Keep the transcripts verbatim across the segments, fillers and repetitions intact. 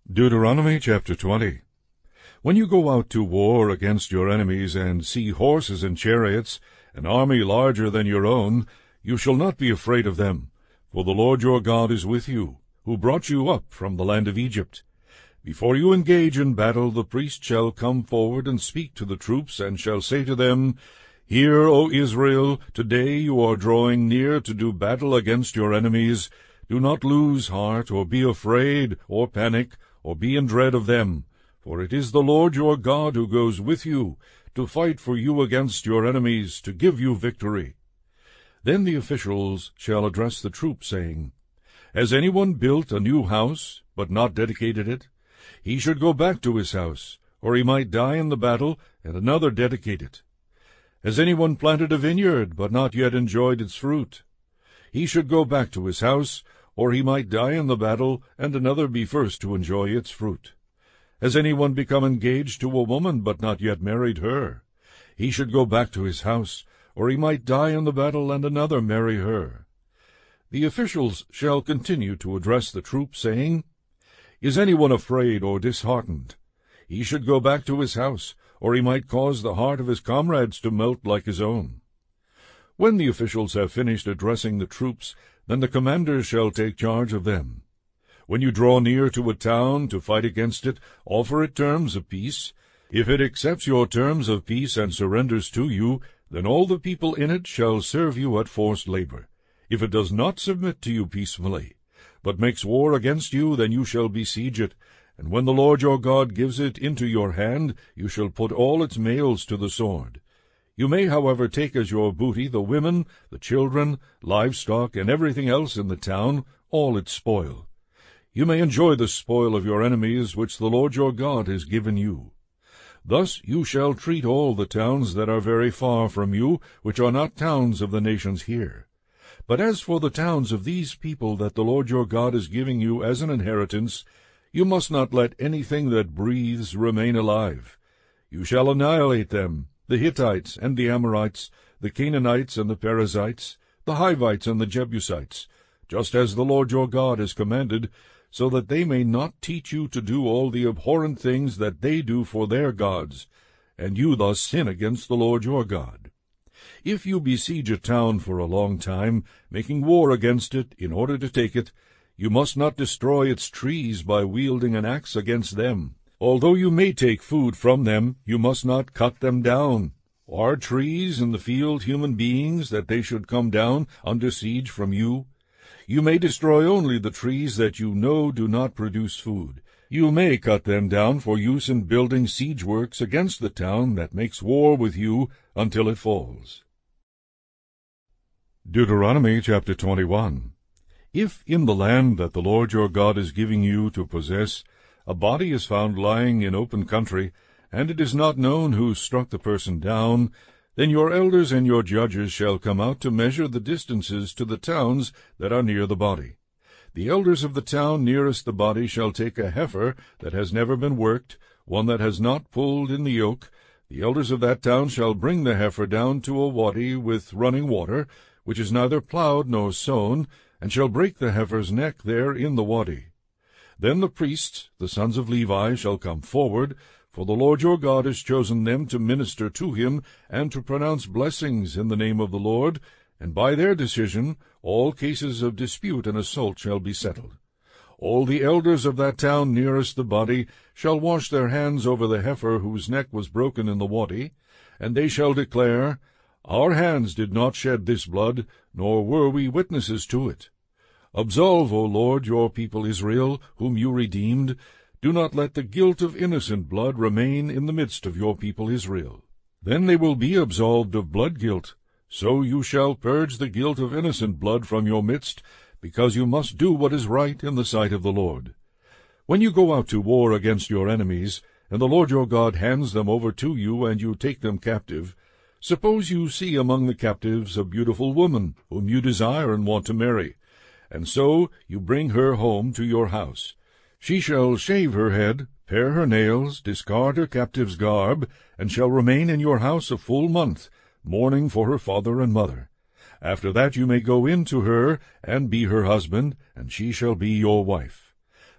Deuteronomy chapter twenty. When you go out to war against your enemies, and see horses and chariots, an army larger than your own, you shall not be afraid of them, for the Lord your God is with you, who brought you up from the land of Egypt. Before you engage in battle, the priest shall come forward and speak to the troops, and shall say to them, Hear, O Israel, today you are drawing near to do battle against your enemies. Do not lose heart, or be afraid, or panic, or be in dread of them, for it is the Lord your God who goes with you, to fight for you against your enemies, to give you victory. Then the officials shall address the troops, saying, Has anyone built a new house, but not dedicated it? He should go back to his house, or he might die in the battle, and another dedicate it. Has anyone planted a vineyard, but not yet enjoyed its fruit? He should go back to his house, or he might die in the battle, and another be first to enjoy its fruit. Has anyone become engaged to a woman, but not yet married her? He should go back to his house, or he might die in the battle, and another marry her. The officials shall continue to address the troops, saying, Is anyone afraid or disheartened? He should go back to his house, or he might cause the heart of his comrades to melt like his own. When the officials have finished addressing the troops, then the commanders shall take charge of them. When you draw near to a town to fight against it, offer it terms of peace. If it accepts your terms of peace and surrenders to you, then all the people in it shall serve you at forced labor. If it does not submit to you peacefully, but makes war against you, then you shall besiege it, and when the Lord your God gives it into your hand, you shall put all its males to the sword. You may, however, take as your booty the women, the children, livestock, and everything else in the town, all its spoil. You may enjoy the spoil of your enemies, which the Lord your God has given you. Thus you shall treat all the towns that are very far from you, which are not towns of the nations here. But as for the towns of these people that the Lord your God is giving you as an inheritance, you must not let anything that breathes remain alive. You shall annihilate them, the Hittites and the Amorites, the Canaanites and the Perizzites, the Hivites and the Jebusites, just as the Lord your God has commanded, so that they may not teach you to do all the abhorrent things that they do for their gods, and you thus sin against the Lord your God. If you besiege a town for a long time, making war against it in order to take it, you must not destroy its trees by wielding an axe against them. Although you may take food from them, you must not cut them down. Are trees in the field human beings, that they should come down under siege from you? You may destroy only the trees that you know do not produce food. You may cut them down for use in building siege works against the town that makes war with you until it falls. Deuteronomy chapter twenty-one. If in the land that the Lord your God is giving you to possess, a body is found lying in open country, and it is not known who struck the person down, then your elders and your judges shall come out to measure the distances to the towns that are near the body. The elders of the town nearest the body shall take a heifer that has never been worked, one that has not pulled in the yoke. The elders of that town shall bring the heifer down to a wadi with running water, which is neither plowed nor sown, and shall break the heifer's neck there in the wadi. Then the priests, the sons of Levi, shall come forward, for the Lord your God has chosen them to minister to him and to pronounce blessings in the name of the Lord, and by their decision all cases of dispute and assault shall be settled. All the elders of that town nearest the body shall wash their hands over the heifer whose neck was broken in the wadi, and they shall declare, Our hands did not shed this blood, nor were we witnesses to it. Absolve, O Lord, your people Israel, whom you redeemed. Do not let the guilt of innocent blood remain in the midst of your people Israel. Then they will be absolved of blood guilt. So you shall purge the guilt of innocent blood from your midst, because you must do what is right in the sight of the Lord. When you go out to war against your enemies, and the Lord your God hands them over to you, and you take them captive, suppose you see among the captives a beautiful woman, whom you desire and want to marry, and so you bring her home to your house. She shall shave her head, pare her nails, discard her captive's garb, and shall remain in your house a full month, mourning for her father and mother. After that you may go in to her, and be her husband, and she shall be your wife.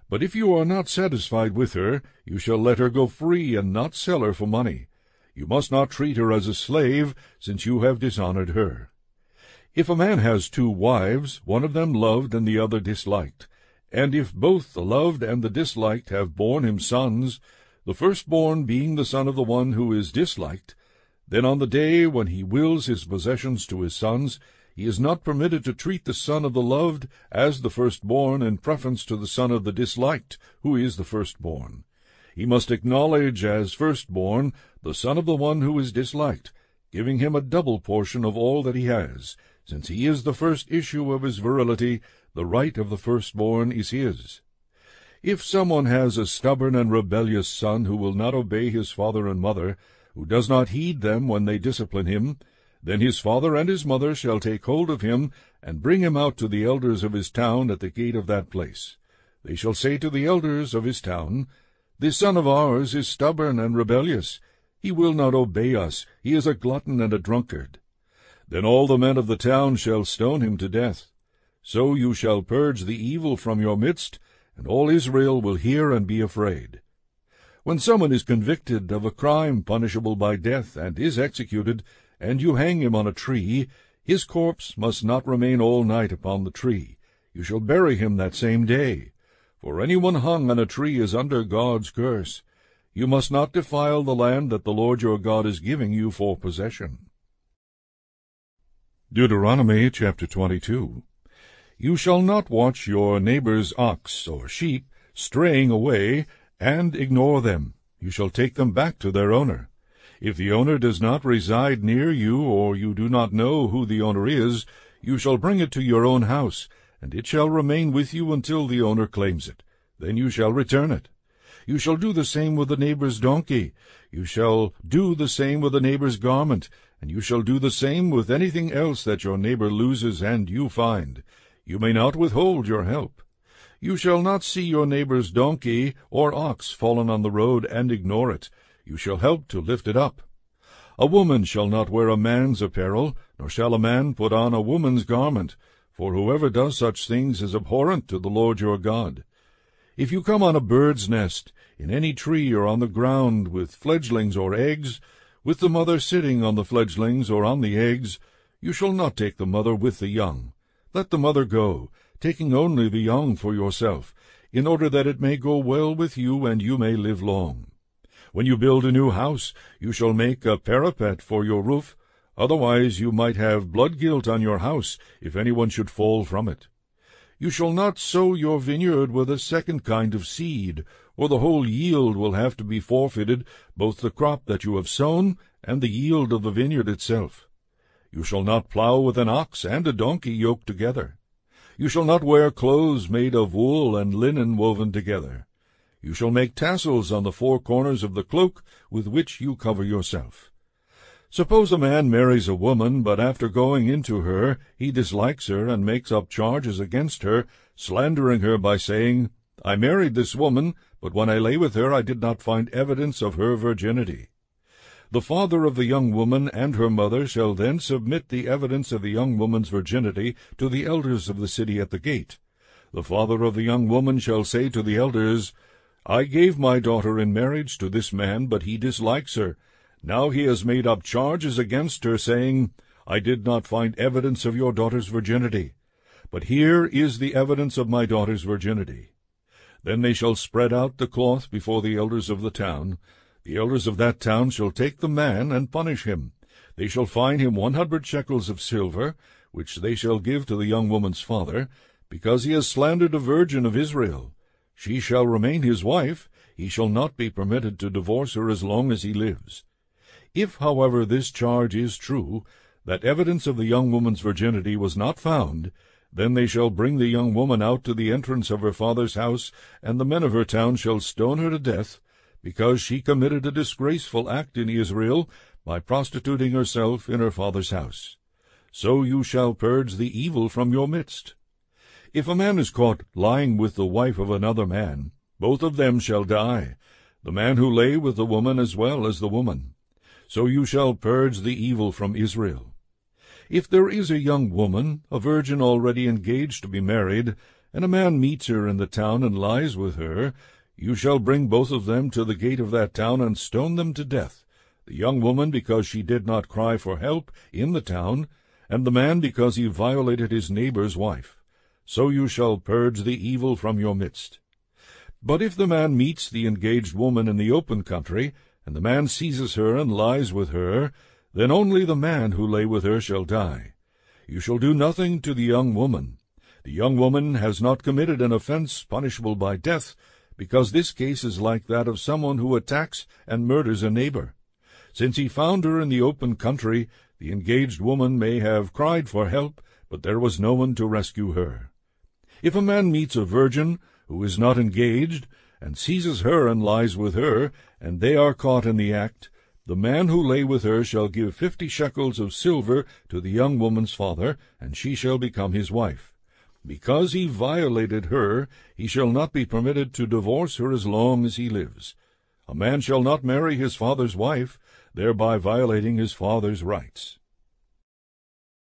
But if you are not satisfied with her, you shall let her go free, and not sell her for money. You must not treat her as a slave, since you have dishonored her. If a man has two wives, one of them loved and the other disliked, and if both the loved and the disliked have borne him sons, the firstborn being the son of the one who is disliked, then on the day when he wills his possessions to his sons, he is not permitted to treat the son of the loved as the firstborn in preference to the son of the disliked, who is the firstborn. He must acknowledge as firstborn the son of the one who is disliked, giving him a double portion of all that he has. Since he is the first issue of his virility, the right of the firstborn is his. If someone has a stubborn and rebellious son who will not obey his father and mother, who does not heed them when they discipline him, then his father and his mother shall take hold of him, and bring him out to the elders of his town at the gate of that place. They shall say to the elders of his town, This son of ours is stubborn and rebellious. He will not obey us. He is a glutton and a drunkard. Then all the men of the town shall stone him to death. So you shall purge the evil from your midst, and all Israel will hear and be afraid. When someone is convicted of a crime punishable by death, and is executed, and you hang him on a tree, his corpse must not remain all night upon the tree. You shall bury him that same day. For anyone hung on a tree is under God's curse. You must not defile the land that the Lord your God is giving you for possession. Deuteronomy chapter twenty-two. You shall not watch your neighbor's ox or sheep straying away, and ignore them. You shall take them back to their owner. If the owner does not reside near you, or you do not know who the owner is, you shall bring it to your own house, and it shall remain with you until the owner claims it. Then you shall return it. You shall do the same with the neighbor's donkey. You shall do the same with the neighbor's garment, and you shall do the same with anything else that your neighbor loses and you find. You may not withhold your help. You shall not see your neighbor's donkey or ox fallen on the road and ignore it. You shall help to lift it up. A woman shall not wear a man's apparel, nor shall a man put on a woman's garment, for whoever does such things is abhorrent to the Lord your God. If you come on a bird's nest, in any tree or on the ground, with fledglings or eggs, with the mother sitting on the fledglings or on the eggs, you shall not take the mother with the young. Let the mother go, taking only the young for yourself, in order that it may go well with you and you may live long. When you build a new house, you shall make a parapet for your roof, otherwise you might have blood guilt on your house, if anyone should fall from it. You shall not sow your vineyard with a second kind of seed, or the whole yield will have to be forfeited, both the crop that you have sown and the yield of the vineyard itself. You shall not plow with an ox and a donkey yoked together. You shall not wear clothes made of wool and linen woven together. You shall make tassels on the four corners of the cloak with which you cover yourself. Suppose a man marries a woman, but after going into her he dislikes her and makes up charges against her, slandering her by saying, I married this woman, but when I lay with her I did not find evidence of her virginity. The father of the young woman and her mother shall then submit the evidence of the young woman's virginity to the elders of the city at the gate. The father of the young woman shall say to the elders, I gave my daughter in marriage to this man, but he dislikes her. Now he has made up charges against her, saying, I did not find evidence of your daughter's virginity. But here is the evidence of my daughter's virginity. Then they shall spread out the cloth before the elders of the town. The elders of that town shall take the man and punish him. They shall fine him one hundred shekels of silver, which they shall give to the young woman's father, because he has slandered a virgin of Israel. She shall remain his wife. He shall not be permitted to divorce her as long as he lives. If, however, this charge is true, that evidence of the young woman's virginity was not found, then they shall bring the young woman out to the entrance of her father's house, and the men of her town shall stone her to death, because she committed a disgraceful act in Israel by prostituting herself in her father's house. So you shall purge the evil from your midst. If a man is caught lying with the wife of another man, both of them shall die, the man who lay with the woman as well as the woman. So you shall purge the evil from Israel. If there is a young woman, a virgin already engaged to be married, and a man meets her in the town and lies with her, you shall bring both of them to the gate of that town and stone them to death, the young woman because she did not cry for help in the town, and the man because he violated his neighbor's wife. So you shall purge the evil from your midst. But if the man meets the engaged woman in the open country, and the man seizes her and lies with her, then only the man who lay with her shall die. You shall do nothing to the young woman. The young woman has not committed an offense punishable by death, because this case is like that of someone who attacks and murders a neighbor. Since he found her in the open country, the engaged woman may have cried for help, but there was no one to rescue her. If a man meets a virgin who is not engaged, and seizes her and lies with her, and they are caught in the act, the man who lay with her shall give fifty shekels of silver to the young woman's father, and she shall become his wife. Because he violated her, he shall not be permitted to divorce her as long as he lives. A man shall not marry his father's wife, thereby violating his father's rights.